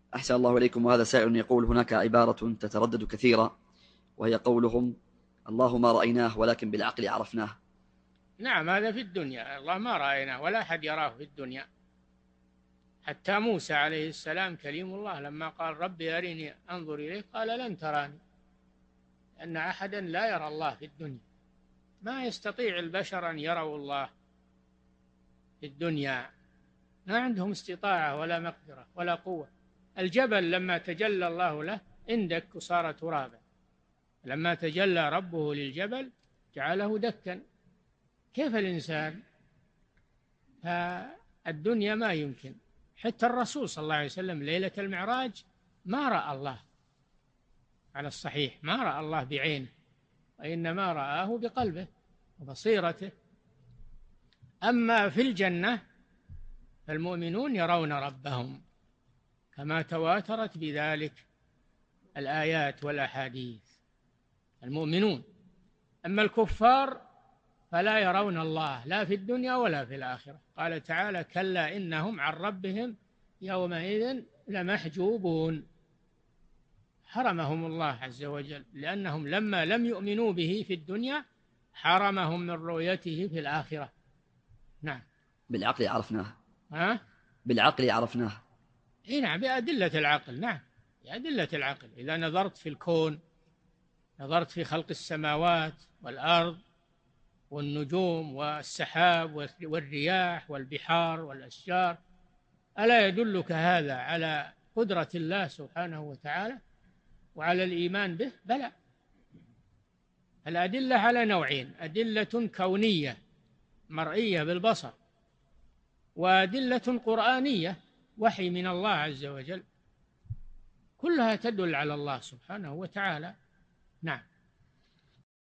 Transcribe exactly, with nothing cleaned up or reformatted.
أحسن الله إليكم. وهذا سائل يقول: هناك عبارة تتردد كثيرا، وهي قولهم: الله ما رأيناه ولكن بالعقل عرفناه. نعم، هذا في الدنيا، الله ما رأيناه ولا أحد يراه في الدنيا. حتى موسى عليه السلام كليم الله لما قال ربي أرني أنظر إليك قال لن تراني، أن أحدا لا يرى الله في الدنيا. ما يستطيع البشر أن يروا الله في الدنيا، ما عندهم استطاعة ولا مقدرة ولا قوة. الجبل لما تجلى الله له اندك وصار ترابا، لما تجلى ربه للجبل جعله دكا. كيف الإنسان؟ فالدنيا ما يمكن. حتى الرسول صلى الله عليه وسلم ليلة المعراج ما رأى الله على الصحيح، ما رأى الله بعينه، وإنما رآه بقلبه وبصيرته. أما في الجنة فالمؤمنون يرون ربهم كما تواترت بذلك الآيات والأحاديث، المؤمنون. أما الكفار فلا يرون الله لا في الدنيا ولا في الآخرة. قال تعالى: كلا إنهم عن ربهم يومئذ لمحجوبون. حرمهم الله عز وجل لأنهم لما لم يؤمنوا به في الدنيا حرمهم من رؤيته في الآخرة. نعم. بالعقل عرفناه. ها؟ بالعقل عرفناه. إيه نعم، بأدلة العقل. نعم، بأدلة العقل. إذا نظرت في الكون، نظرت في خلق السماوات والأرض والنجوم والسحاب والرياح والبحار والأشجار، ألا يدلك هذا على قدرة الله سبحانه وتعالى وعلى الإيمان به؟ بلى. الأدلة على نوعين: أدلة كونية مرئية بالبصر، وأدلة قرآنية وحي من الله عز وجل، كلها تدل على الله سبحانه وتعالى. نعم.